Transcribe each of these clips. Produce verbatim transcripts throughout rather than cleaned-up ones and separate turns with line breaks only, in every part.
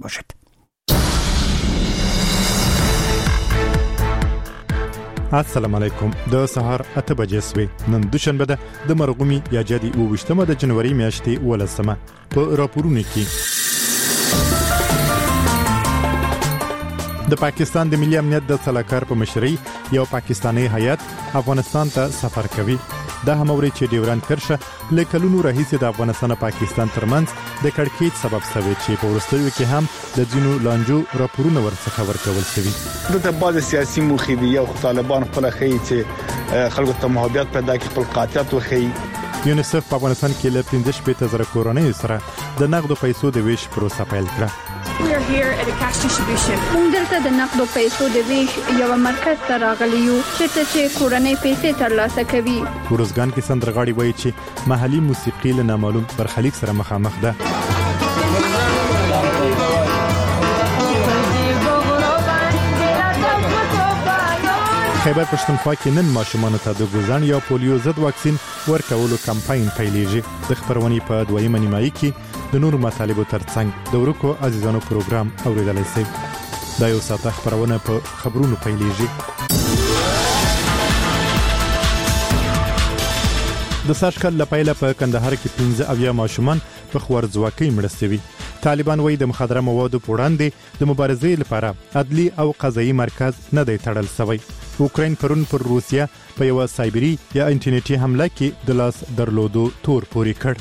باشد.
السلام علیکم. د سهار اته بجې سوي. نن دوشنبه ده د مرغومي یا جدي اوویشتمه د جنوري میاشتې ولسمه. په راپورونو کې د پاکستان د ملي امنیت د سلاکار په مشرۍ یو پاکستانی هیات افغانستان ته سفر کوي. دا هم اوري چې ډیورند کرښه لکلونو راهیسې د افغانستان او پاکستان ترمنځ د کړکېچ سبب شوی چې په وروستیو کې هم د ځینو لانجو راپورونه ورڅخه ورکول شوي.
دلته بعض سیاسي موخې دي او طالبان خپل خي چې خلکو ته محبت پیدا کړي، خپل قاطعیت وخی.
یونیسف په افغانستان کې له پنځه شپږ زره کورنۍ سره د نقدو پیسو د ویش پروسه پیل کړه.
We are here at a cash distribution.
موږ دلته د نقدو پیسو د ویش یو مرکز ته راغلی یو چې کورنۍ پیسې ترلاسه کوي.
ورزګان کې سندرغاړي وایي چې محلي موسیقي له نامعلوم برخلیک سره مخامخ ده. خیبر پښتونخوا کې نن ماشومانو ته د ګوزن یا پولیو ضد واکسین ورکولو کمپاین پیلېږي. د خبرونې په دویمه نیمایي کې د نور مطالبو ترڅنګ د ورکو عزیزانو پروګرام اوریدلای شئ. دا یو ساعت خبرونه په خبرونو پیلېږي. د ساشکل لپاره په کندهار کې پنځه اویا ماشومان په خوارځواکۍ مړ شوي. طالبان وایي د مخدره موادو په وړاندې د مبارزې لپاره عدلي او قضایي مرکز نه دی تړل شوی. اوکراین پرون پر روسیا په یو سایبری یا انټرنیټي حمله کې د لاس درلودو تور پوري کړ.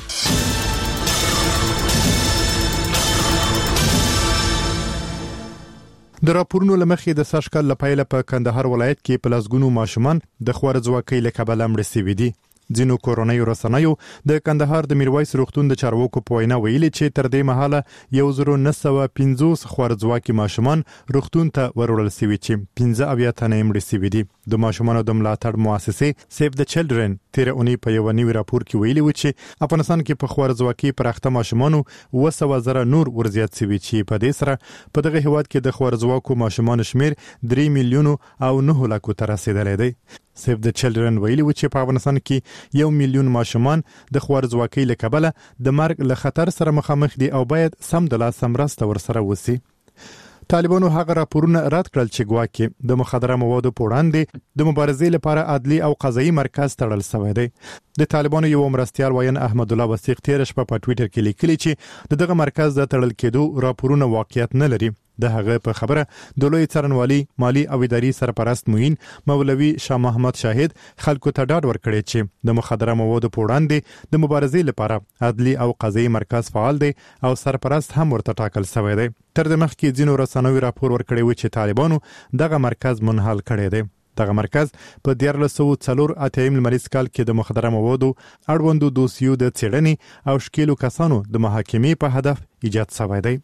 د راپورونو لمخې د ساشکل لپاره په کندهار ولایت کې په لاسګونو ماشومان د خوارځواکۍ له کبله مړ شوي دي. ځینو کورنۍ رسنیو د کندهار د میرویس روغتون د چارواکو په وینا ویلي چې تر دې مهاله یو زره نه سوه پنځوس خوارځواکي ماشومان روغتون ته وروړل شوي چې پنځه اویا تنه مړ شوي دي. د ماشومانو د ملاتړ مؤسسې سیف د چلډرن تیر اونۍ په یو نوی راپور کې ویلي و چې افغانستان کې په خوارځواکي پراخته ماشومانو اوه سوه زره نور ورزیات شوي چې په دې سره په دغه هیواد کې د خوارځواکو ماشومانو شمیر درې میلیونو او نه لکو ته رسیدلی دی. سیف د چلډرن ویلي و چې په افغانستان کې یو میلیون ماشومان د خوارځواکۍ له کبله د مرګ له خطر سره مخامخ دي او باید سم د لاس مرسته ورسره وسی. طالبانو هغه راپورونه رد کړل چې ګواکې د مخدره موادو په وړاندې د مبارزې لپاره عدلي او قضایي مرکز تړل شوی دی. د طالبانو یو مرستیال وین احمد الله وثیق تیر شپه په ټوئیټر کې لیکلی چې دغه مرکز د تړل کېدو راپورونه واقعیت نه لري. د هغه په خبره د لوی څارنوالي مالی او اداري سرپرست موین مولوي شاه محمد شاهد خلکو ته ډاډ ورکړي چې د مخدره موادو په وړاندې د مبارزې لپاره عدلي او قضایي مرکز فعال دی او سرپرست هم ورته ټاکل شوی دی. تر دې مخکې ځینو رسنیو راپور ورکړی و چې طالبانو دغه مرکز منحل کړی دی. دغه مرکز په دیارلس سوه څلور اتیا لمریز کال کې د مخدره موادو اړوندو دوسیو د څېړنې او شکیلو کسانو د محاکمې په هدف ایجاد شوی دی.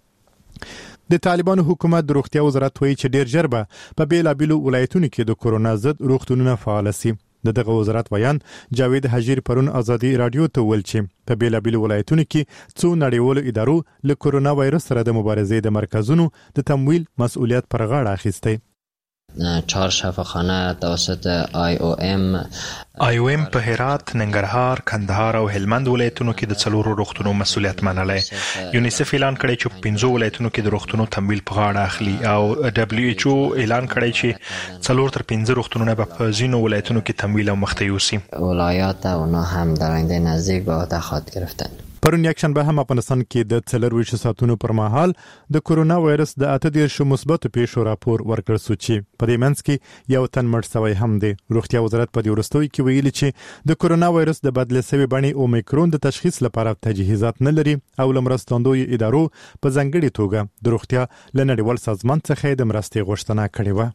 د طالبانو حکومت د روغتیا وزارت وایي چې ډیر ژر به په بیلابیلو ولایتونو کې د کورونا ضد روغتونونه فعال شي. د دغه وزارت ویان جاوید حجیر پرون ازادي رادیو ته ویل چې په بیلابیلو ولایتونو کې څو نړیوالو ادارو له کورونا وایرس سره د مبارزې د مرکزونو د تمویل مسؤلیت پر غاړه اخیستی.
چهار شفاخانه توسط آی او ام
آی او ام په هرات، ننګرهار، کندهار او هلمند ولایتونو کې د څلورو روغتونو مسؤلیت منلی. یونیسف اعلان کړی چې پنځو ولایتونو کې د روغتونو تمویل په غاړه اخلي او دبلیو ایچ او اعلان کړی چې څلور تر پنځه روغتونونه به په ځینو ولایتونو کې تمویل او مخته یوسي.
ولایات اونا هم در آینده نزدیک به عهده خواهد گرفتن.
پرون یکشنبه هم افغانستان کې د څلورویشت ساعتونو پر مهال د کورونا وایرس د اته دیرشو مثبتو پیښو راپور ورکړل شو چې په دې منځ کې یو تن مړ شوی هم دی. روغتیا وزارت په دې وروستیو کې ویلي چې د کورونا وایرس د بدله شوی بڼې اومیکرون د تشخیص لپاره تجهیزات نه لري او لمرستاندوی ادارو په ځانګړي توګه د روغتیا له نړیوال سازمان څخه د مرستې غوښتنه کړې و.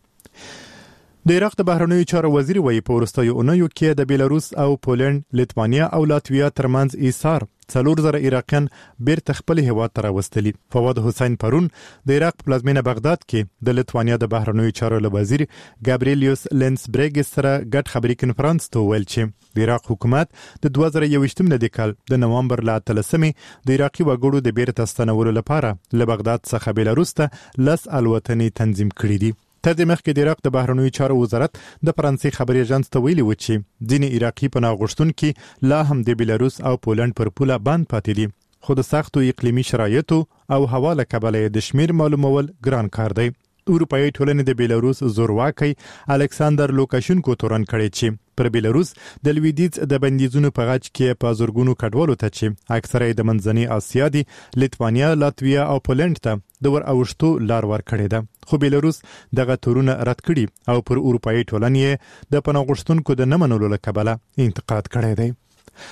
د عراق د بهرنیو چارو وزیر وایي په وروستیو اونیو کې د بیلاروس او پولند، لیتوانیا او لاتویا ترمنځ ایثار څلور زره عراقیان بیرته خپل هیواد ته راوستلي. فواد حسین پرون د عراق پلازمینه بغداد کې د لیتوانیا د بهرنیو چارو وزیر ګابریلیوس لینسبریګ سره ګډ خبري کنفرانس ته ویل چې د عراق حکومت د دوه زره یوویشت میلادي کال د نوامبر ل اتلسمې د عراقي وګړو د بیرته ستنولو لپاره له بغداد څخه بیلاروس ته لس الوتنې تنظیم کړې دي. تر دې مخکې د عراق د بهرنیو چارو وزارت د فرانسې خبري ایجنس ته ویلي و چې ځینې عراقي پناه غوښتونکي لا هم د بیلاروس او پولند پر پوله بند پاتې دي. خو د سختو اقلیمي شرایطو او هوا له کبله د شمیر معلومول ګران کار دی. اروپایي ټولنې د بیلاروس زورواکي الکساندر لوکاشینکو تورن کړی چې پر بیلاروس د لویدیځ د بندیزونو په غاچ کې په زورګونو کډوالو ته چې اکثره د منځنۍ اسیا دي لیتوانیا، لاتویا او پولند ته د ور اوښتو لار ور کړی ده. خو بیلاروس دغه تورونه رد کړي او پر اروپایي ټولنې د پناه غوښتونکو د نه منلو له کبله انتقاد کړی دی.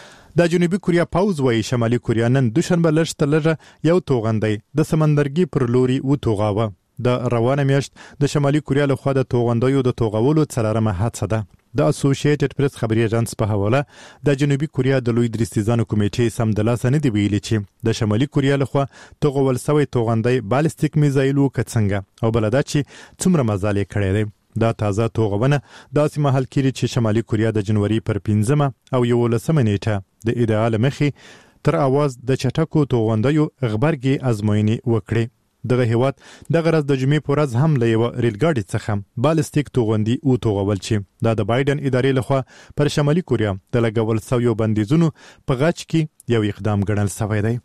د جنوبي کوریا پاوز وایي شمالي کوریا نن دوشنبه لږ تر لږه یو توغندی د سمندرګي پر لوري وتوغاوه. د روانه میاشت د شمالي کوریا لخوا د توغندیو د توغولو څلورمه هڅه ده. د اسوسییټډ پریس خبري اژانس په حواله د جنوبي کوریا د لوی درستیزانو کمیټې سم د لاسه نه دی ویلي چې د شمالي کوریا لخوا توغول سوی توغندی بالستیک میزایل وکڅنګ او بلدا چې څومره مزالې کړی دی. دا تازه توغونه داسې مهال کېږي چې شمالي کوریا د جنوري پر پنځمه او یولسمه نیټه د ایدئال مخې تر اواز د چټکو توغندیو غبرګي ازموینې وکړي. دغه هیواد د غرض د جمعې په ورځ هم له یو ریل ګاډي څخه بالستیک توغندي او توغول چې دا د بایدن ادارې لخوا پر شمالي کوریا د لګول سویو بندیزونو په غاچ کې یو اقدام ګڼل شوی دی.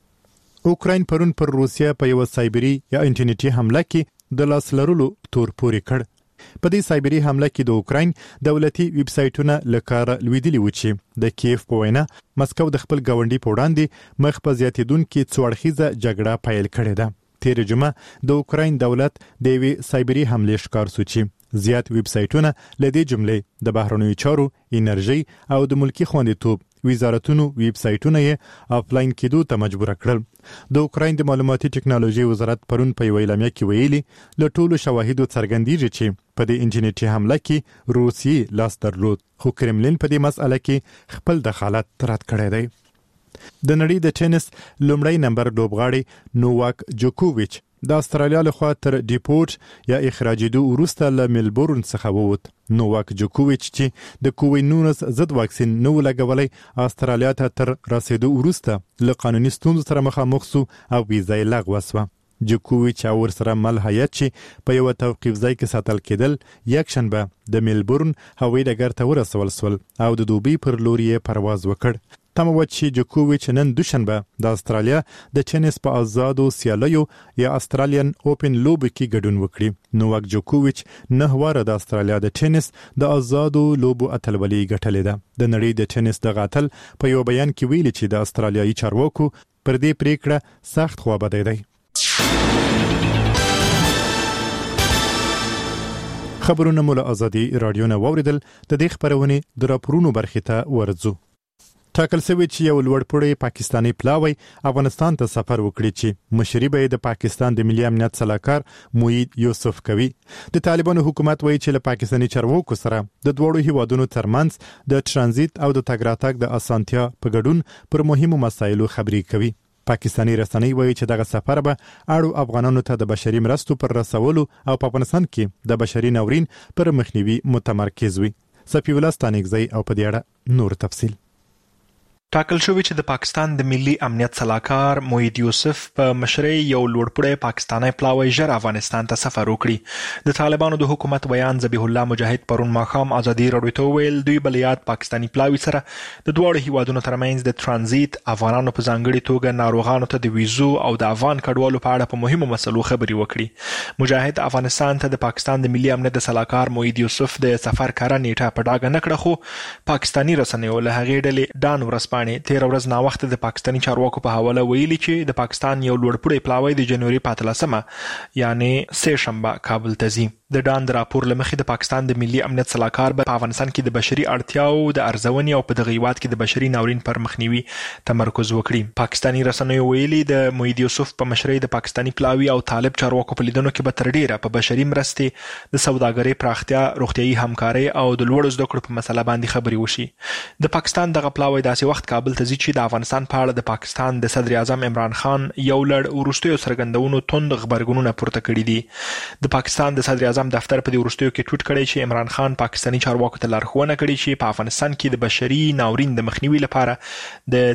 اوکراین پرون پر روسیا په یو سایبری یا انټرنیټي حمله کې د لاس لرلو تور پوري کړ. په دې سایبری حمله کې د اوکراین دولتي ویب سایټونه لکاره لویدلی و چې د کیف په وینا مسکو د خپل ګاونډي په وړاندې مخ په زیاتیدونکو څوړخیزه جګړه پیل کړې ده. تیر جمعه د اوکراین دولت د وی سایبری حمله ښکار سو چې زیات ویب سایټونه لدې جملې د بهرنیو چارو، انرژي او د ملکی خوندیتوب وزارتونو ویب سایټونه یې آفلاین کېدو ته مجبور کړل. د اوکراین د معلوماتي ټکنالوژي وزارت پرون په یو اعلامیه کې ویلي له ټولو شواهدو څرګندېږي چې په دې انټرنیټي حمله کې روسي لاس درلود، خو کرملین په دې مسأله کې خپل دخالت رد کړی دی. د نړۍ د ټینس لومړی نمبر لوبغاړی نوواک جوکوویچ د استرالیا لخوا تر ډیپورټ یا اخراجېدو وروسته له ملبورن څخه ووت. نوواک جوکوویچ چې د کووید نولس ضد واکسین نو لګولای استرالیا ته تر رسیدو وروسته له قانوني ستونزو سره مخامخ سو او ویزا یې لغوه شوه. جوکوویچ او ورسره مل هیات چې په یو توقیف ځای کې ساتل کېدل یکشنبه د ملبورن هوایي ډګر ته ورسول سول او د دوبي پر لور یې پرواز وکړ. تمه و چې جوکوویچ نن دوشنبه د استرالیا د ټینس په آزادو سیالیو یا استرالیان اوپن لوب کې ګډون وکړي. نوواک جوکوویچ نه واره د استرالیا د ټینس د آزادو لوبو اتلولي ګټلې ده. د نړۍ د ټینس د غاتل په یو بیان کې ویلي چې د استرالیایي چارواکو پر دې پریکړه سخت خوابدی دی. خبرونه مول ازادي رادیو نه ووریدل. د دې خبرونه د راپورونو برخې ته ورځو. ټاکل شوی چې یو لوړپوړی پاکستانی پلاوی افغانستان ته سفر وکړي چې مشري به د پاکستان د ملي امنیت سلاکار موید یوسف کوي. د طالبانو حکومت وایي چې له پاکستاني چارواکو سره د دوړو هیوادونو ترمنځ د ترانزیت او د تګ راتګ د اسانتیا په ګډون پر مهمو مسایلو خبرې کوي. پاکستاني رسنۍ وایي چې دغه سفر به اړو افغانانو ته د بشري مرستو پر رسولو او په افغانستان کې د بشري ناورین پر مخنیوي متمرکز وي. صفی الله ستانګزی او په دې اړه نور تفصیل.
ټاکل شوی چې د پاکستان د ملي امنیت سلاکار موید یوسف په مشرۍ یو لوړپوړی پاکستانی پلاوی ژر افغانستان ته سفر وکړي. د طالبانو د حکومت بیان ذبیح الله مجاهد پرون ماښام ازادي راډیو ته وویل دوی به له یاد پاکستاني پلاوي سره د دواړو هیوادونو ترمنځ د ترانزیت، افغانانو په ځانګړي توګه ناروغانو ته د ویزو او د افغان کډوالو په اړه په مهمو مسلو خبرې وکړي. مجاهد افغانستان ته د پاکستان د ملي امنیت د سلاکار موید یوسف د سفر کاره نیټه په ډاګه نه کړه، خو پاکستاني رسنیو له هغې ډلې ډان ورځپاڼې تیر ورځ نا وخت د پاکستاني چارواکو په حواله ویلي چې د پاکستان یو لوړپوړی پلاوی د جنوري په اتلسمه یعنی سه شنبه کابل ته ځي. د ډان د راپور له مخې د پاکستان د ملي امنیت سلاکار په افغانستان کې د بشري اړتیاو د ارزونې او په دغه هیواد کې د بشري ناورین پر مخنیوي تمرکز وکړي. پاکستاني رسنیو ویلي د موید یوسف په مشرۍ د پاکستاني پلاوي او طالب چارواکو په لیدنو کې به تر ډیره په بشري مرستې، د سوداګرۍ پراختیا، روغتیايي همکارۍ او د لوړو زده کړو په مسله باندې خبرې وشي. د پاکستان دغه پلاوی داسې وخت کابل ته ځي چې د افغانستان په اړه د پاکستان د صدر اعظم عمران خان یو لړ وروستیو څرګندونو توند غبرګونونه پورته کړي دي. د پاکستان د صدر اعظم دفتر په دې وروستیو کې ټویټ کړی چې عمران خان پاکستاني چارواکو ته لارښوونه کړې چې په افغانستان کې د بشري ناورین د مخنیوي لپاره د طب،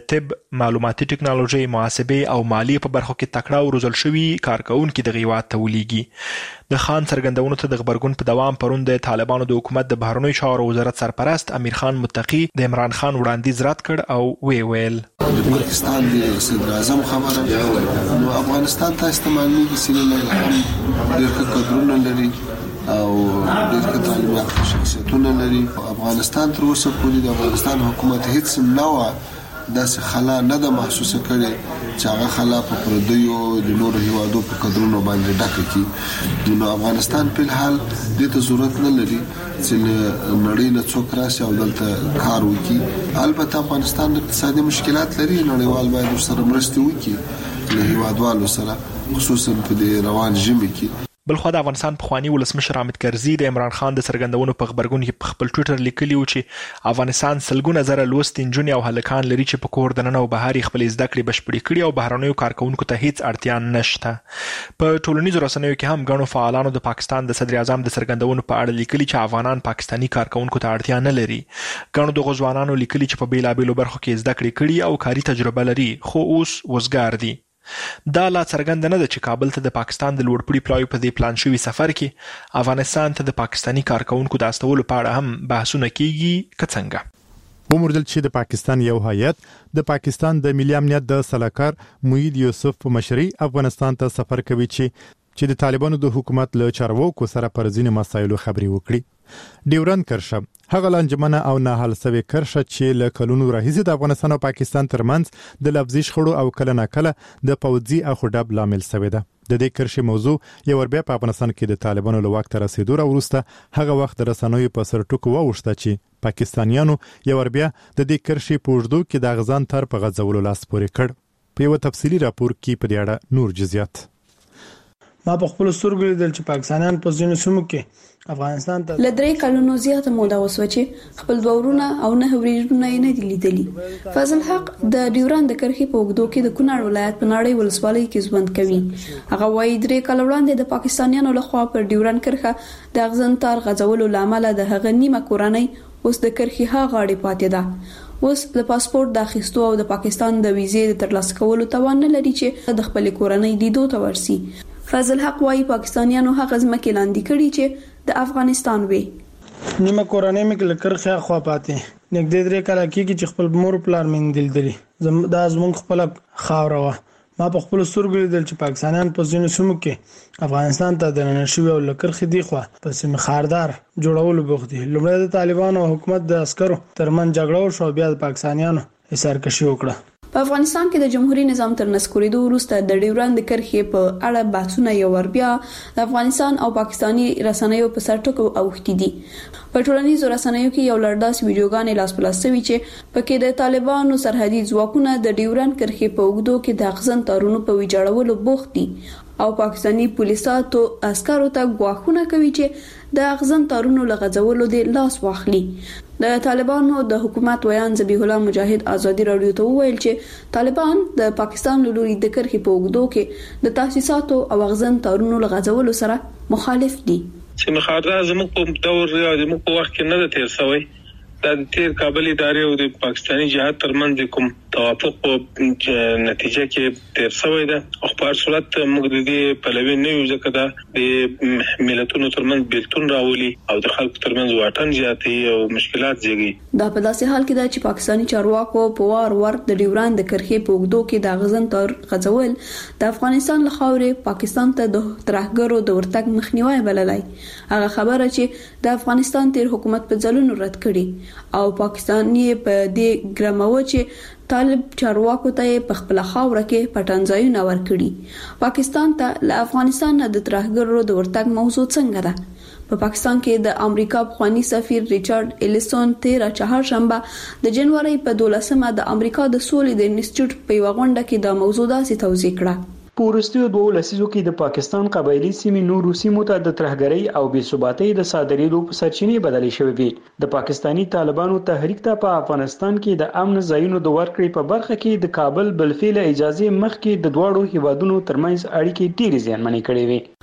معلوماتي ټکنالوژي، محاسبې او مالیې په برخو کې تکړه او روزل شوي کارکونکي دغه هیواد ته ولیږي. د خان څرګندونو ته د غبرګون په دوام پرون د طالبانو د حکومت د بهرنیو چارو وزارت سرپرست امیر خان متقي د عمران خان وړاندیز رد کړ او وی ویل
د پاکستان د صدر اعظم خبره نو افغانستان ته استعمالېږي سیمه نه ډېر کډرونه لري او ډېر تعلیمات شخصیتونه لري. افغانستان تر اوسه پورې د افغانستان حکومت هیڅ نوع داسې خلا نه ده محسوسه کړې چې هغه خلا په پردیو د نورو هیوادو په قدرونو باندې ډکه کړي. نو افغانستان په الحال دې ته ضرورت نه لري چې نړۍ نه څوک راشي او دلته کار وکړي. البته افغانستان اقتصادي مشکلات لري، نړیوال باید ورسره مرسته وکړي له هیوادوالو سره، خصوصا په دې روان ژمي کې.
بلخوا د افغانستان پخوانی ولسمشر حامد کرزي د عمران خان د څرګندونو په خبرګون کې په خپل ټویټر لیکلی و چې افغانستان سلګونه زره لوستي نجونې او هلکان لري چې په کور دننه او بهر خپل زده کړې بشپړې کړي او بهرنیو کارکونکو ته هیڅ اړتیا نشته. په ټولنیزو رسنیو کې هم غنو فعالانو د پاکستان د صدر اعظم د څرګندونو په اړه لیکلي چې افغانان پاکستانی کارکونکو ته اړتیا نه لري. غنو د غزوانانو لیکلي چې په بیلابېلو برخو کې زده کړې کړي او کاري تجربه لري خو اوس وزګار دي. دا لا څرګنده نه ده چې کابل ته د پاکستان د لوړپوړي پلاوي په دې پلان شوي سفر کې افغانستان ته د پاکستانی کارکونکو د استولو په اړه هم بحثونه کیږي که څنګه.
وموندل چې د پاکستان یو هیئت د پاکستان د ملي امنیت د سلاکار موحید یوسف په مشرۍ افغانستان ته سفر کوي چې چې د طالبانو د حکومت له چارواکو سره پر ځینې مسایلو خبري وکړي. ډیورند کرښه هغه لانجمنه او نه حل شوې کرښه چې له کلونو راهیسې د افغانستان او پاکستان ترمنځ د لفظي شخړو او کله ناکله د پوځي اخوډب لامل شوې ده. د دې کرښې موضوع یو ور بیا په افغانستان کې د طالبانو له واک ته رسیدو وروسته هغه وخت د رسنیو په سر ټکو واوښته چې پاکستانیانو یو ور بیا د دې کرښې په اوږدو کې د غزان تر په غځولو لاس پورې کړ. په یو تفصیلی راپور کې په دې اړه نور جزئیات.
ما په خپل سترګو لیدل چې پاکستانیان په ځینو سیمو کې افغانستان ته
لدرې کلونو زیاته موده وسو چې خپل دورونه او نه وریډونه نه دي لیدلي. فضل حق د ډیورند کرښې په وګړو کې د کونړ ولایت په ناړۍ ولسوالۍ کې ژوند کوي. هغه وايي درې کال وړاندې د پاکستانیانو لخوا پر ډیورند کرښه د اغزن تار غځولو لامل د هغه نیمه کورنۍ اوس د کرښې ها غاړې پاتې ده. اوس د پاسپورت د اخیستو او د پاکستان د ویزې د ترلاسه کولو توان نه لري چې د خپل کورنۍ لیدو ته ورسي. فضل حق وايي پاکستانیانو هغه ځمکې لاندې کړي چې د افغانستان وي.
نیمه کورنۍ مې کله کرخه خوا پاتې نګدې درې کال کېږي چې خپل مور پلار مې دلدلي زم دا زمونږ خپل خاور و. ما په خپل سترګو لیدل چې پاکستانیان په ځینو سیمو کې افغانستان ته د نشوي او لکرخې دی خو په سیمه خاردار جوړولو بوخت دي. لومړی د طالبانو حکومت د عسکرو ترمن جګړه شو بیا د پاکستانیانو ایثارکشي وکړه.
په افغانستان کې د جمهوریت نظام تر نسکوریدو وروسته د ډیورند کرښې په اړه بحثونه یو ور بیا د افغانستان او پاکستاني رسنیو په سر ټکو اوښتي دي. په ټولنیزو رسنیو کې یو لړداس ویډیوګانې لاس په لاس شوي چې پکې د طالبانو سرحدي ځواکونه د ډیورند کرښې په اوږدو کې د اغزن تارونو په ویجاړولو بوخت دي او پاکستاني پولیساتو عسکرو ته غواخونه کوي چې د اغزن تارونو لغځولو د لاس واخلي. د طالبانو د حکومت ویان ذبیح الله مجاهد ازادي رادیو ته وویل چې طالبان د پاکستان له لوري د کرښې په اوږدو کې د تاسیساتو او اغزن تارونو لغځولو سره مخالف دي.
چې مخاطره زموږ په دور یا زموږ په وخت کې نه ده تیر شوی. د تیر کابل ادارې او د پاکستاني جهاد ترمنځ کوم توافق په نتیجه کې تیر شوی ده. او په هر صورت موږ د دې پلوي نه یو ځکه دا د ملتونو ترمنځ بیلتون راولي او د خلکو ترمنځ واټن زیاتوي او مشکلات زیږي.
دا په داسې حال کې ده چې پاکستاني چارواکو په وار وار د ډیورند د کرښې په اوږدو کې د غزن تار غځول د افغانستان له خاورې پاکستان ته د ترهګرو د ورتګ مخنیوي بللای. هغه خبره چې د افغانستان تیر حکومت په ځلونو رد کړي او پاکستاني په دې ګرمو چې طالب چارواکو ته په خپل خاوره کې پټنځایونه ورکړي. پاکستان ته له افغانستان نه د ترهګرو د ورتګ موضوع څنګه ده؟ په پاکستان کې د امریکا پخوانی سفیر ریچارډ الیسون تیره چهارشنبه د جنوري په دولسمه د امریکا د سولې د انسټیټیوټ په یو غونډه کې د موضوع داسې توضیح کړه.
په وروستیو دوه لسیزو کې د پاکستان قبایلی سیمې نورو سیمو ته د ترهګرۍ او بې ثباتۍ د صادرېدو په سرچینې بدلې شوې وي. د پاکستاني طالبانو تحریک ته په افغانستان کې د امن ځایونو د ورکړې په برخه کې د کابل بلفعل اجازه مخکې د دواړو هیوادونو ترمنځ اړیکې ډېرې زیانمنې کړې وې.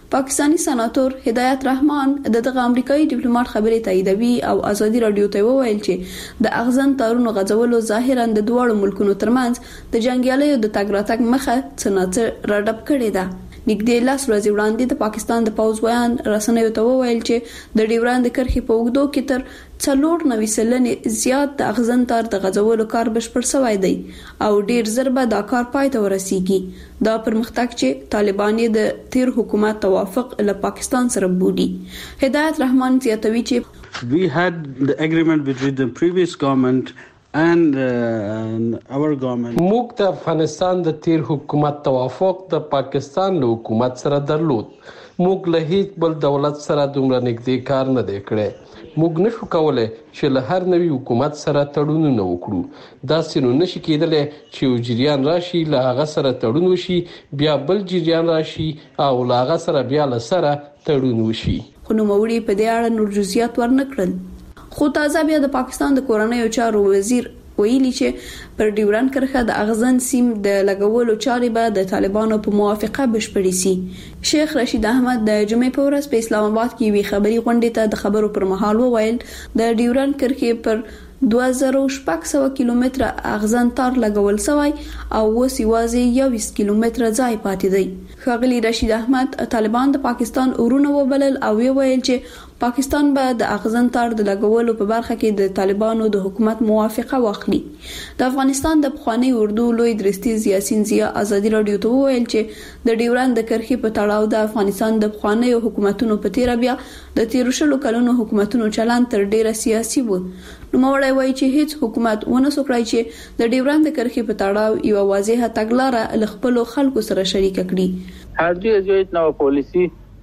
پاکستانی سناتور هدایت رحمان د دغه امریکایي ډیپلوماټ خبرې تاییدوي او ازادي رادیو ته وویل چې د اغزن تارونو غځولو ظاهرا د دوه ملکونو ترمنځ د جنگیالیو د تګ راتګ مخه څنګه راډب کړي ده. نږدې لاس ورځې وړاندې د پاکستان د پوځ ویان رسنیو ته وویل چې د ډیورند کرښې په اوږدو کې تر څلور نوي سلنې زیات د اغزن تار د غځولو کار بشپړ شوی دی او ډیر زر به دا کار پای ته ورسیږي. دا پرمختګ چې طالبان د تیر حکومت توافق له پاکستان سره بولي. هدایت رحمان زیاتوي چې
we had the agreement between the previous government and uh, our government.
موږ د افغانستان د تیر حکومت توافق د پاکستان له حکومت سره درلود. موږ له هیڅ بل دولت سره دومره نږدې کار نه دی کړی. موږ نشو کولای چې له هر نوي حکومت سره تړونونه وکړو. دا سينو نشي کېدلی چې یو جریان راشي له هغه سره تړون وشي بیا بل جریان راشي او له هغه سره بیا له سره تړون وشي.
خو نوموړي په دې اړه نور جزئیات ورنکړل. خو تازه بیا د پاکستان د کورنیو چارو وزیر ویلي چې پر ډیورند کرښه د اغزن سیم د لګولو چارې به د طالبانو په موافقه بشپړې سي. شیخ رشید احمد د جمعې په ورځ په اسلام آباد کې وی خبري غونډې ته د خبرو پر مهال وویل د ډیورند کرښې پر دوه زره شپږ سوه کیلومتره اغزن تار لګول شوی او اوس یوازې یویشت کیلومتره ځای پاتې دی. ښاغلي رشید احمد طالبان د پاکستان ورونه وبلل او ویل چې پاکستان به د اغزن تار د لګولو په برخه کې د طالبانو د حکومت موافقه واخلي. د افغانستان د پخوانی اردو لوی درستیز یاسین زیا ازادي رادیو ته وویل چې د ډیورند د کرښې په تړاو د افغانستان د پخوانی حکومتونو په تیر بیا د تیر شلو کلونو حکومتونو چلند تر ډیره سیاسي و. نو مورای وایي چې هیڅ حکومت ونه سوکړای چې د ډیورند د کرښې په تړاو یو واضحه تګلارې ل خپل خلکو سره شریک کړي.
هرجی ازویت نو پالیسی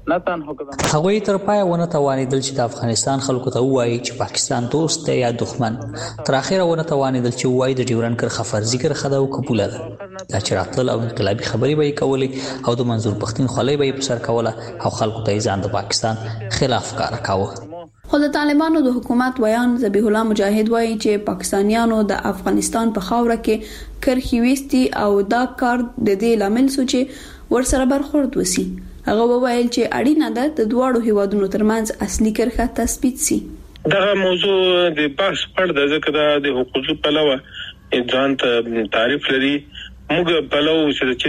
هغه
تر پای ونه توانیدل چې د افغانستان خلکو ته وایي چې پاکستان دوست دی یا دښمن. تر اخره ونه توانیدل چې وایي د ډیورند کرښه فرضي کرښه ده او قبول ده. دا چې راتل او انقلابي خبري به کولې او د منظور پښتون خلې به په سر کوله او خلکو ته ځان د پاکستان خلاف کار کاوه.
خو د طالبانو د حکومت ویان ذبیح الله مجاهد وایي چې پاکستانیانو د افغانستان په خاوره کې کرښې وستي او دا کار د دې لامل سو چې ورسره برخورد وسی. هغه وویل چې اړینه ده د دوه هیوادونو ترمنځ اصلي کرښه تثبیت شي.
دا موضوع د بحث پړ د ذکر د حقوقي پلوه ځان ته تعریف لري. موږ پلو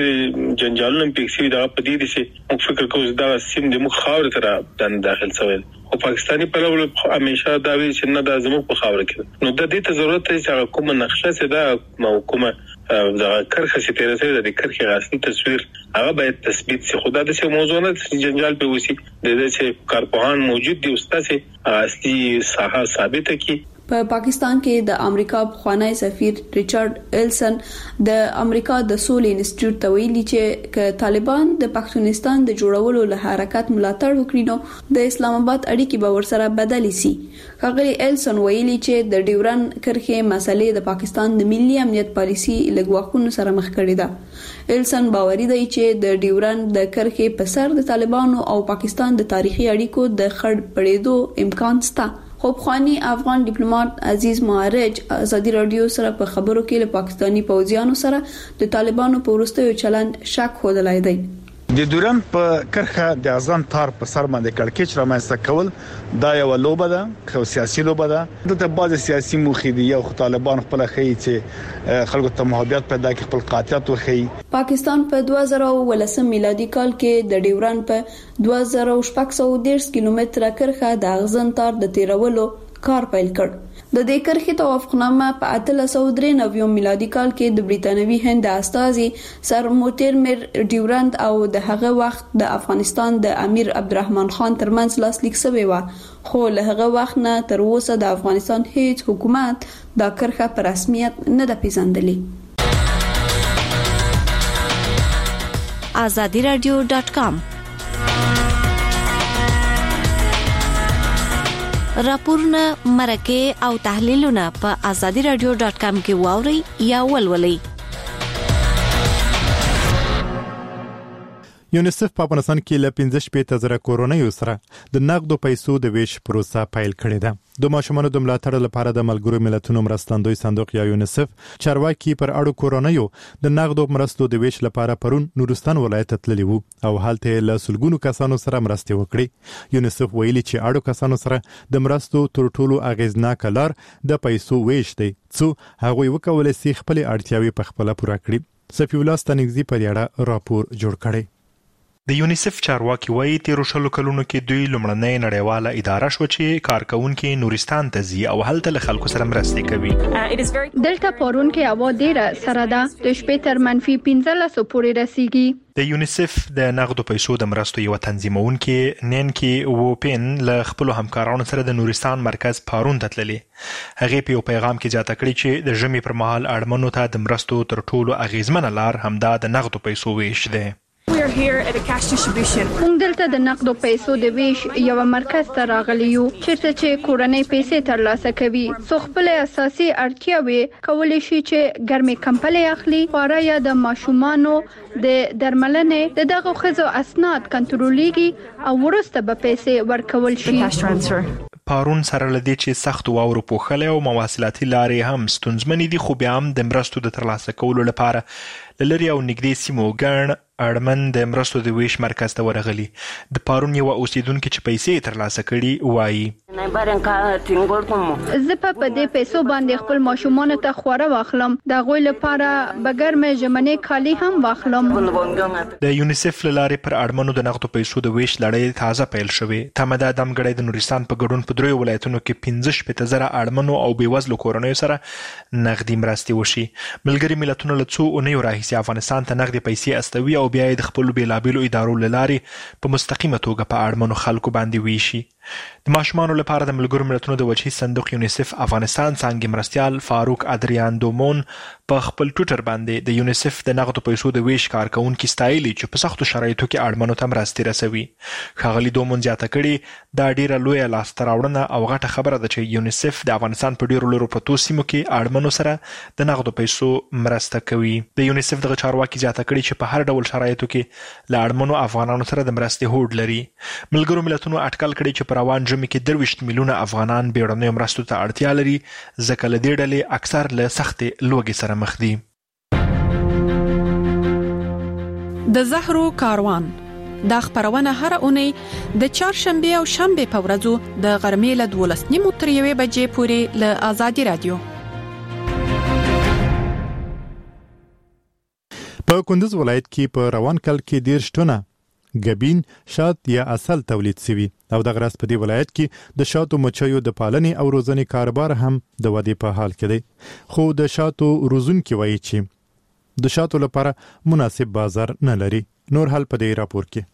چې جنجالونه پکې دا په دې دي چې موږ فکر کوو دا سیم د مخ خاور تر داخل شوی او پاکستانی پلو همیشه دا وی چې نه د زموږ په خاور کې نو د دې ته ضرورت دی چې کومه نقشه سي دا کومه دا کرخه چې تیر سره د کرخه اصلي تصویر هغه باید تثبیت شي. خدا د څه موضوع نه جنجال په وسی د دې چې کارپوهان موجود دي استاد اصلي ساحه ثابت کی.
په پا پاکستان کې د امریکا پخوانی سفیر ریچارډ ایلسن د امریکا د سولې انسټیټیوټ ته ویلي چې ک طالبان د پښتونستان د جوړولو له حرکت ملاتړ وکړي نو د اسلام آباد اړیکې به ورسره بدلې سي. ښاغلي ایلسن ویلي چې د ډیورند کرښې مسلې د پاکستان د ملي امنیت پالیسي لګواخونو سره مخ کړي ده. ایلسن باوري دی چې د ډیورند د کرښې په سر د طالبانو او پاکستان د تاریخي اړیکو د خړ پړېدو امکان شته. خو پخوانی افغان ډیپلوماټ عزیز معرج ازادي رادیو سره په خبرو کې له پاکستانی پوځیانو سره د طالبانو په وروستیو چلند شک خوده دی.
د ډیورند په کرښه د اذان تار په سر باندې کړکېچ رامنځته کول دا یو لوبه ده، خو سیاسي لوبه ده. د بعض سیاسي موخدي او طالبان خپل خي چې خلکو ته محبت پیدا کړي، خپل قاطعیت وخی.
پاکستان په دوه زره ولسم میلادي کال کې د ډیورند په دوه زره شپږ سوه دېرش کیلومتره کرښه د اغزن تار د تیرولو کار پیل کړ. د دې کرښې توافقنامه په اتلس سوه درې نوي میلادي کال کې د بریټانوي هند استازي سر موټرمیر ډیورند او د هغه وخت د افغانستان د امیر عبدالرحمن خان ترمنځ لاسلیک شوی و. خو له هغه وخت نه تر اوسه د افغانستان هیڅ حکومت دا کرښه په رسمیت نه ده پیژندلې.
azadi radio dot com راپورونه مرکه او تحلیلونه په azadi radio dot com کې واوري یا ولولئ.
یونیسف په افغانستان کې له پنځه شپېته زره کورنیو سره د نقدو پیسو د ویش پروسه پیل کړې ده. د ماشومانو د ملاتړ لپاره د ملګرو ملتونو مرستندوی صندوق یا یونیسف چارواکي پر اړو کورنیو د نقدو مرستو د ویش لپاره پرون نورستان ولایت ته تللي وو او هلته له سلګونو کسانو سره مرستې وکړي. یونیسف ویلي چې اړو کسانو سره د مرستو تر ټولو اغیزناک لار د پیسو ویش دی څو هغوی وکولای شي خپل اړتیاوې په خپل پوره کړي. صفی الله ستنګزی پر اړه راپور جوړ کړي.
د یونیسف چارواکي وایي تیرو شلو کلونو کې دوی لومړنۍ نړیواله اداره شو چې کارکونکي نورستان ته ځي او هلته له خلکو سره مرستې کوي.
دلته پرون کې هوا ډیره سره ده د شپې تر منفي پنځلس پورې رسیږي.
د یونیسف د نقدو پیسو د مرستو یو تنظیمونکي نینکی ووپین له خپل همکارانو سره د نورستان مرکز پارون ته تللي. هغه په یو پیغام کې جاته کړی چې د ژمي پر مهال اړمنو ته د مرستو تر ټولو اغیزمنه لار همدا د نقدو پیسو ویش دی.
We are here at a cash distribution.
موږ دلته د نقدو پیسو د ویش یو مرکز ته راغلی یو چیرته چې کورنۍ پیسې ترلاسه کوي څو خپل اساسي اړتیاوې کولی شي چې ګرمې کمپلې اخلي خورا یا د ماشومانو د درملنې د دغه خزو اسناد کنټرولېږي او وروسته به پیسې ورکول شي.
پارون سره لدی چې سخت واورو پوښلې او مواصلاتي لارې هم ستونزمنې دي خو بیا هم د مرستو د ترلاسه کولو لپاره لری او نږدې سیمو ګڼ اړمن د مرستو د ویش مرکز ته ورغلي. د پارون یو اوسیدونکو چې پیسې ترلاسه کړي وایي
زه په دې پیسو باندې خپل ماشومان ته خوره واخلم د غوي لپاره بغیر مې ژمنې کالی هم واخلم.
د یونیسف لاره پر اړمنو د نقدو پیسو د ویش لړۍ تازه پیل شوې. تمدا دمګړی د نورستان په ګډون په دریو ولایتونو کې پنځه شپېته زره اړمنو او بیوزلو کورنیو سره نقدي مرستې وشي. ملګري ملتونو له څو اونیو راهیسې افغانستان ته نقدي پیسې استوي او بیا د خپل بیلابیلو ادارو لارې په مستقیمه توګه په اړمنو خلکو باندې ویشي. د ماشومانو لپاره د ملګرو ملتونو د وجهي صندوق یونیسف افغانستان څانګې مرستیال فاروق ادریان دومون په خپل ټویټر باندې د یونیسف د نقدو پیسو د ویش کارکونکي ستایلي چې په سختو شرایطو کې اړمنو ته مرستې رسوي. ښاغلي دومون زیاته کړي دا ډیره لویه لاسته راوړنه او غټه خبره ده چې یونیسف د افغانستان په ډیرو لرو پرتو سیمو کې اړمنو سره د نقدو پیسو مرسته کوي. د یونیسف دغه چارواکي زیاته کړي چې په هر ډول شرایطو کې له اړمنو افغانانو سره د مرستې هوډ لري. ملګرو ملتونو اټکل کړي چې په روان ژمي کې درویشت میلیونه افغانان بیړنیو مرستو ته اړتیا لري ځکه له دې ډلې اکثر له سختې لوږې سره مخ دي.
د زهرو کاروان دا خبرونه هر اونۍ د چهارشنبه او شنبه په ورځو د غرمې له دولس نیمو تر یوې بجې پورې له آزادي رادیو.
په کندوز ولایت کې په روان کال کې ډیر شتونه ګبین شات یا اصل تولید شوی او د غرس په دی ولایت کې د شاتو مچیو د پالنې او روزنې کاروبار هم د ودې په حال کې دی خو د شاتو روزونکي وایي چې د شاتو لپاره مناسب بازار نه لري. نور حل په دې راپور کې.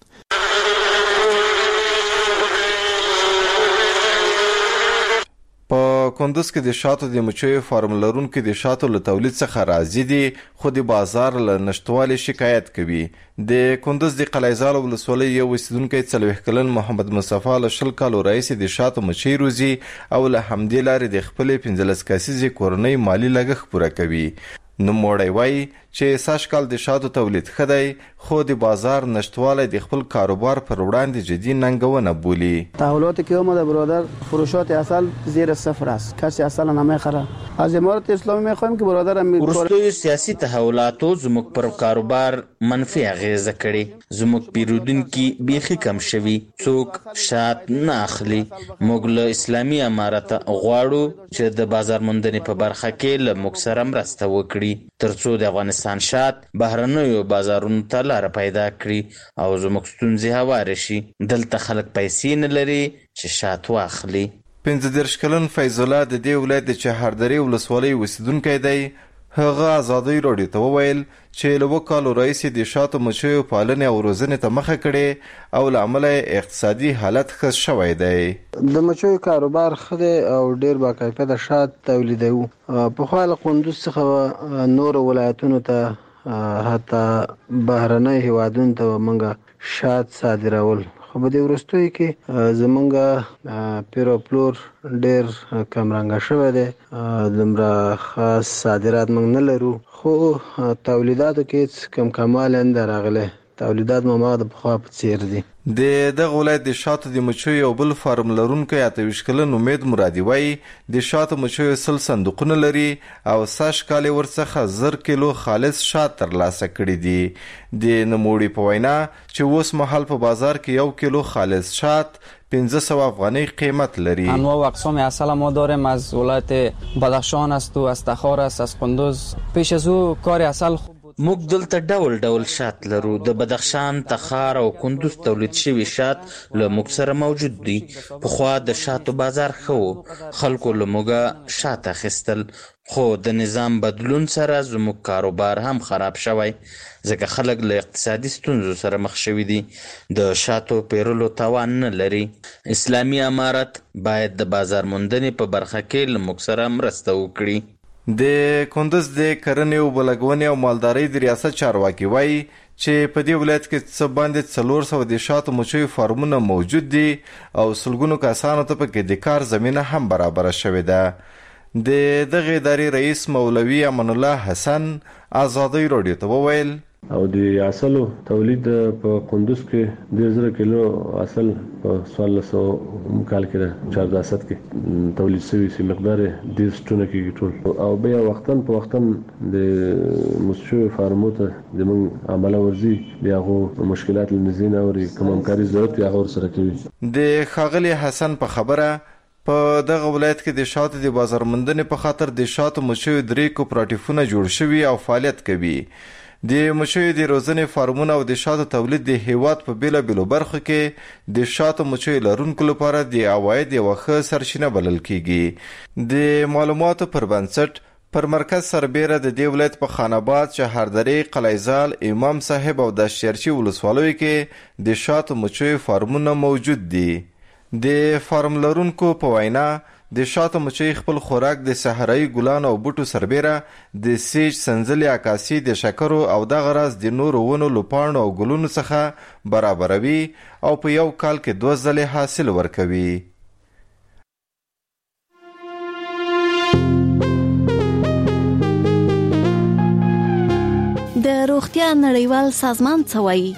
په کندوز کې د شاتو د مچیو فارم لرونکو د شاتو له تولید څخه راضي دي خو د بازار له نشټوالي شکایت کوي. د کندوز د قلعه‌زال ولسوالۍ یو اوسیدونکی څلوېښت کلن محمد مصطفی له شل کالو راهیسې د شاتو مچۍ روزي او له همدې لارې د خپلې پنځلس کسیزې کورنۍ مالي لګښت پوره کوي. نوموړی وایي چې سږ کال د شاتو تولید ښه دی خو د بازار نشتوالی د خپل کاروبار پر وړاندې جدی ننگونه بولی.
تحولات که اومده برادر فروشات اصل زیر صفر است. کسی اصلا نمیخره. از امارات اسلامی میخوایم که برادرم
ورستوی سیاسی تحولاتو زموږ پر کاروبار منفي اغیزه کړي. زموږ پیرودونکي بیخي کم شوي. څوک شات نه اخلي. موږ له اسلامي امارت غواړو چې د بازار موندنې په برخه کې له موږ سره مرسته وکړي ترڅو د افغانستان شات بهرنیو بازارونو ته لار پیدا کړي او زموږ ستونزې هواره شي. دلته خلک پیسې نه لري چې شات واخلي.
پنځه دېرش کلن فیض الله د دې ولایت د چهاردرې ولسوالۍ اوسیدونکی دی. هغه ازادۍ راډیو ته وویل چې له اووه کالو راهیسې د شاتو مچیو پالنې او روزنې ته مخه کړې او له امله اقتصادي حالت ښه شوی دی.
د مچیو کاروبار ښه دی او ډېر باکیفیته شات تولیدوو. پخوا له کندوز څخه نورو ولایتونو ته حتی بهرنۍ هیوادونو ته موږ شات صادرول خو په دې وروستیو کې زموږ پیر او پلور ډېر کمرنګه شوی دی. دومره خاص صادرات موږ نه لرو خو تولیداتو کې هېڅ کم کموالی نه دی راغلی. تولیدات مو ما د پخوا په څیر دي.
د دغه ولایت د شاتو د مچیو یو بل فارم لرونکی اته ویشت کلن امید مرادي وایي د شاتو مچیو سل صندوقونه لري او سږ کال یې ورڅخه زر کیلو خالص شات ترلاسه کړي دي. د نوموړي په وینا چې اوس مهال په بازار کې یو کیلو خالص شات پنځه سوه افغانۍ قیمت لري.
انواع و اقسام عسل ما داریم، از ولایت بدخشان است و از تخار است، از قندوز. پیش از او کار عسل
موږ دلته ډول ډول شات لرو. د بدخشان، تخار او کندوز تولید شوي شات له موږ سره موجود دي. پخوا د شاتو بازار ښه و، خلکو له موږه شات اخیستل، خو د نظام بدلون سره زموږ کاروبار هم خراب شوی، ځکه خلک له اقتصادي ستونزو سره مخ شوي دي، د شاتو پیرلو توان نه لري. اسلامي امارت باید د بازار موندنې په برخه کې له موږ سره مرسته وکړي.
د کندوز د کرنې او بلګونې او مالدارۍ د ریاست چارواکي وایي چې په دې ولایت کې څه باندې څلور سوه د شاتو مچیو فارمونه موجود دي او سلګونو کسانو ته پکې د کار زمینه هم برابره شوې ده. د دغه ادارې رئیس مولوي امان الله حسن آزادۍ راډیو ته وویل
او د عسلو تولید په قندوز کې ډېر زره کیلو عسل په څوارلس سوه کال کې د چهارداسد کې تولید شوي چې مقدار یې دېرش ټنه کېږي ټول، او بیا وختن په وختن د مچیو فارمو ته زموږ عمله ورځي د هغو مشکلات له نظین اوري، کوم همکاري ضرورت وي هغه ورسره کوي.
د ښاغلي حسن په خبره په دغه ولایت کې د شاتو د بازار موندنې په خاطر د شاتو مچیو درې کوپراتیفونه جوړ شوي او فعالیت کوي. د مچیو د روزنې فارمونه او د شاتو تولید د هیواد په بیلابیلو برخو کې د شاتو مچیو لرونکو لپاره د عواید یوه ښه سرچینه بلل کیږي. د معلوماتو پر بنسټ پر مرکز سربیره د دې ولایت په خان آباد، چهاردرې، قلعهزال، امام صاحب او دشتچرچي ولسوالیو کې د شاتو مچیو فارمونه موجود دي. د فارم لرونکو په وینا د شاتو مچۍ خپل خوراک د صحرایي ګلانو او بوټو سربیره د سیج، سنځلې، عکاسي، د شکرو او دغه راز د نورو ونو له پاڼو او ګلونو څخه برابروي او په یو کال کې دوه ځلې حاصل ورکوي.
د روغتیا نړیوال سازمان څه وایي؟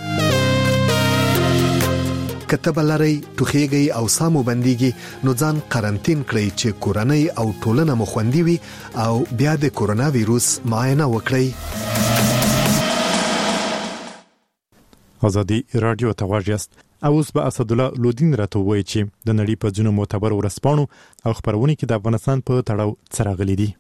کتب لري ټوخیږي او سامو بنديږي نو ځان قرنټین کړئ چې کورنۍ او ټولنه مو خوندي وي او بیا د کورونا وایروس معاینه وکړئ.
ازادي رادیو ته واجست اوس به اسد الله لودین راته وایي چې د نړۍ په ځینو معتبر ورسپانو او خبرونه کې د افغانستان په تړاو څرغلي دي.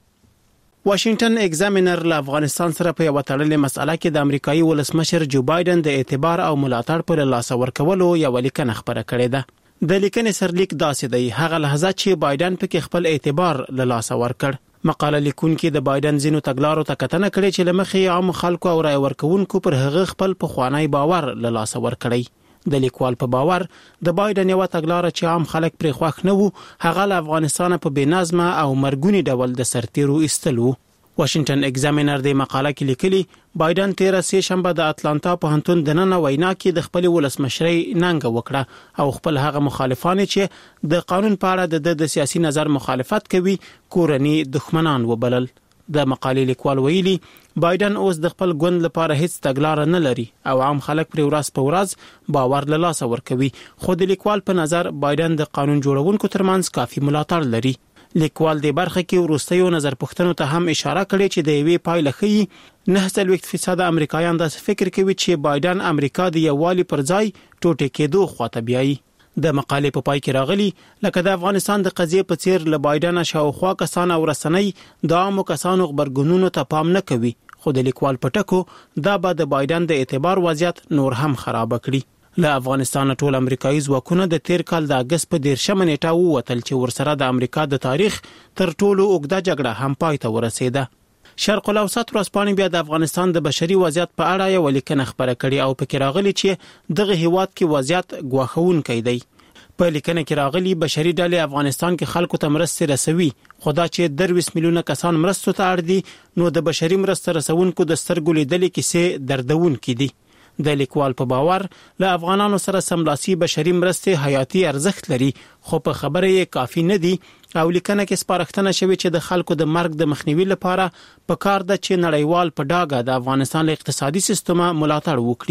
واشنگټن ایگزامینر له افغانستان سره په یو تړلې مسله کې د امریکایي ولسمشر جو بایدن د اعتبار او ملاتړ پر لاس ورکولو یو لیکنه خبره کړې ده. د لیکنې سرلیک داسې دی: هغه لحظه چې بایدن په خپل اعتبار له لاس ورکړ. مقاله لیکونکي د بایدن زینو تګلارو ته کتنه کړې چې لمخې عام خلکو او رای ورکوونکو پر هغه خپل پخوانی باور له لاس ورکړي. د لیکوال په باور د بایدن یو تګلار چې عام خلک پرې خوښ نه وو هغه له افغانستان په بېنظمه او مرګونی ډول د سرتیرو ایستلو. واشنگټن ایگزامینر د مقاله کې لیکلي بایدن تیر سه شنبه د اتلانتا پوهنتون د نن وینا کې د خپل ولسمشرۍ ننګ وکړه او خپل هغه مخالفان چې د قانون په اړه د سیاسي نظر مخالفت کوي کورني دښمنان وبلل. د مقالې لیکوال ویلي بایدن اوس د خپل ګوند لپاره هیڅ تګلار نه لري او عام خلک پر ورځ په ورځ باور له لاسه ورکوي، خو د لیکوال په نظر بایدن د قانون جوړونکو ترمنځ کافي ملاتړ لري. لیکوال د برخه کې وروستیو نظر پوښتنو ته هم اشاره کړې چې د یوې پایله ښیي نه څلوېښت فیصد امریکایان داسې فکر کوي چې بایدن امریکا د یووالي پر ځای ټوټې کېدو خواته بیایي. د مقالې په پای کې راغلي لکه د افغانستان د قضیې په څیر له بایدن شاوخوا کسان او رسنۍ د عامو کسانو خبرګونونو ته پام نه کوي، خو د لیکوال په ټکو دا به د بایدن د اعتبار وضعیت نور هم خراب کړي. له افغانستان ټول امریکایي ځواکونه د تیر کال د اگست په دیرشمه نیټه ووتل چې ورسره د امریکا د تاریخ تر ټولو اوږده جګړه هم پای ته ورسېده. شرق الاوسط ورځپاڼې بیا د افغانستان د بشري وضعیت په اړه یو لیکنه خبره کړې او پکې راغلي چې دغه هیواد کې وضعیت ګواښونکی دی. په لیکنه کې راغلي بشري ډلې افغانستان کې خلکو ته مرستې رسوي، خو دا چې درویشت میلیونه کسان مرستو ته اړ دي نو د بشري مرستې رسونکو د سترګو لیدلې کیسې دردونکې دي. د لیکوال په باور له افغانانو سره سملاسي بشري مرستې حیاتي ارزښت لري، خو په خبره یې کافي نه دي او لیکنه کې سپارښتنه شوې چې د خلکو د مرګ د مخنیوي لپاره په کار ده چې نړیوال په ډاګه د افغانستان له اقتصادي سیستم ملاتړ وکړي.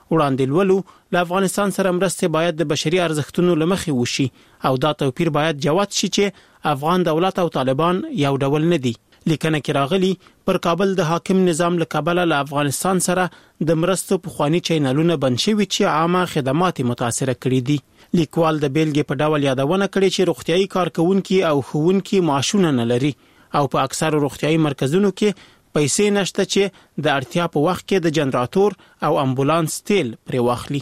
وړاندې لولو له افغانستان سره مرستې باید د بشري ارزښتونو لمخې وشي او دا توپیر باید جوت شي چې افغان دولت او طالبان یو ډول نه دي. لیکنه کې راغلي پر کابل د حاکم نظام له کابل له افغانستان سره د مرستو پخوانی چینلونه بند شوي چې عامه خدمات متاثر کړي دي. لیکوال د بیلګې په ډول یادونه کړې چې روغتيایي کارکونکو او ښوونکي معاشونه نه لري او په اکثر روغتيایي مرکزونو کې پیسې نشته چې د اړتیا په وخت کې د جنراتور او امبولانس تیل پرې واخلي.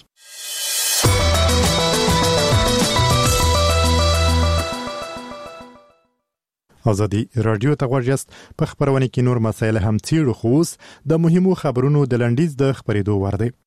ازادي رادیو ته غوږیاست. په خبرونه کې نور مسایل هم څیړو، خو اوس د مهمو خبرونو د لنډیز د خبرېدو ور دي.